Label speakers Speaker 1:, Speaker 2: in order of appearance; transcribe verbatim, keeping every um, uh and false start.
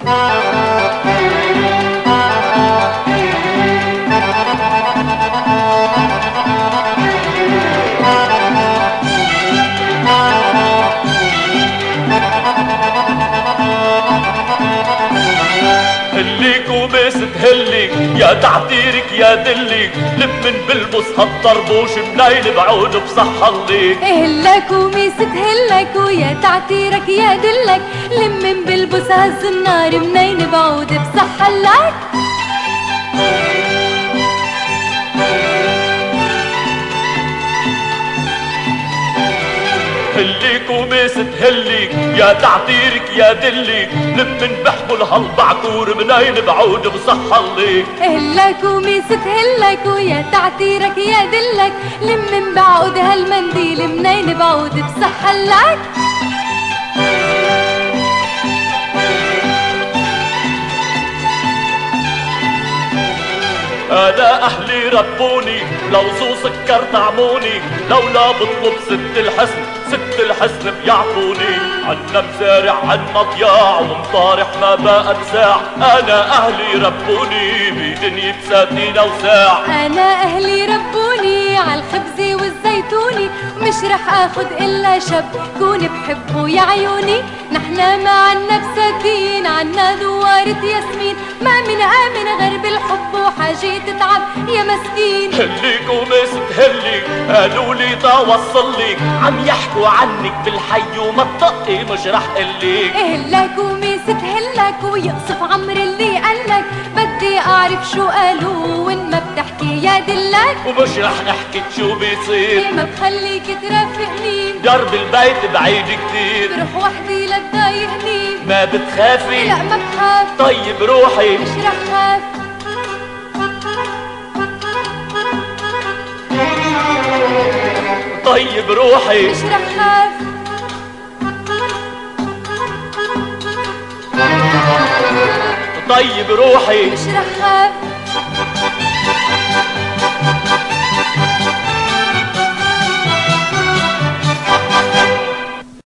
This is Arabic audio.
Speaker 1: هليك وبس تهلك يا تعتيرك يا دلك، لمن بلبس هالطربوش منين بعود بصح الليك.
Speaker 2: هلك وميس تهلك ويا تعتيرك يا دلك، لمن بلبس هالزنار منين بعود بصح الليك.
Speaker 1: هليك وميس تهلك يا تعتيرك يا دلك، لمن بحمل هالبعكور منين بعود بصح الليك.
Speaker 2: هلك وميس تهلك ويا تعتيرك يا دلك، لمن بعود هالمنديل منين بعود بصح الليك.
Speaker 1: أنا أهلي ربوني لو ذو سكر طعموني، لولا بطلب ست الحسن ست الحسن بيعطوني. عنا مزارع عنا ضياع ومطارح ما بقى بساع، أنا أهلي ربوني بدنيا بساتين وساع.
Speaker 2: أنا أهلي ربوني عالخبزة والزيتوني، ومش رح آخد إلا شب كون بحبه يا عيوني. نحنا ما عنا بساتين عنا دوارة ياسمين، ما من آمن غير بالحب وحاجة تتعب يا مسكين.
Speaker 1: هليك ومس تهلك قالولي تا وصلك، عم يحكوا عنك بالحي وما تطقي مش رح قلك.
Speaker 2: هلك ومس تهلك ويقصف عمر اللي قالك، بدي أعرف شو قالوا وإن ما بتحكي يا دلك.
Speaker 1: ومش رح احكي شو بيصير،
Speaker 2: ما بخليك ترافقني،
Speaker 1: درب البيت بعيد كتير،
Speaker 2: بروح وحدي لتضايقني.
Speaker 1: ما بتخافي؟
Speaker 2: لا ما بخاف.
Speaker 1: طيب روحي
Speaker 2: مش رح خاف.
Speaker 1: طيب روحي
Speaker 2: مش رح خاف.
Speaker 1: طيب روحي
Speaker 2: مش رح خاف.